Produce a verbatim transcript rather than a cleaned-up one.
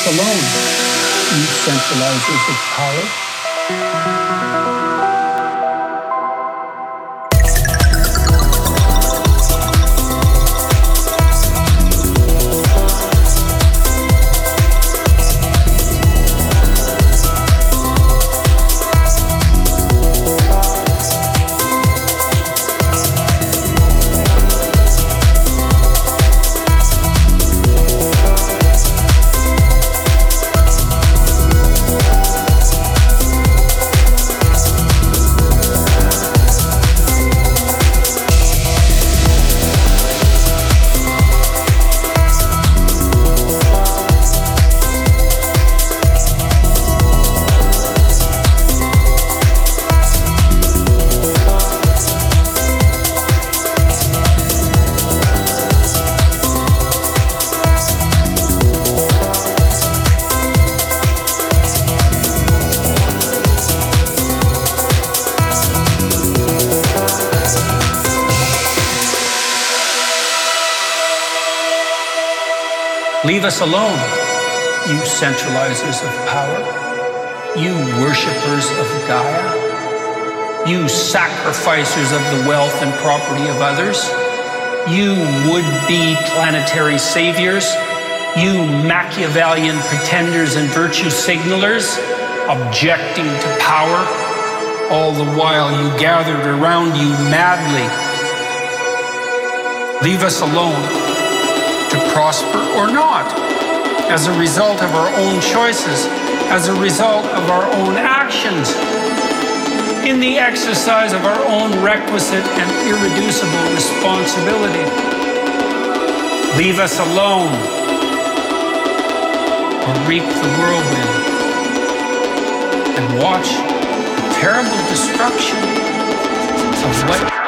us alone, you centralizers of power. Leave us alone, you centralizers of power, you worshippers of Gaia, you sacrificers of the wealth and property of others, you would-be planetary saviors, you Machiavellian pretenders and virtue signalers, objecting to power, all the while you gathered around you madly. Leave us alone, to prosper or not, as a result of our own choices, as a result of our own actions, in the exercise of our own requisite and irreducible responsibility. Leave us alone, or reap the whirlwind, and watch the terrible destruction of what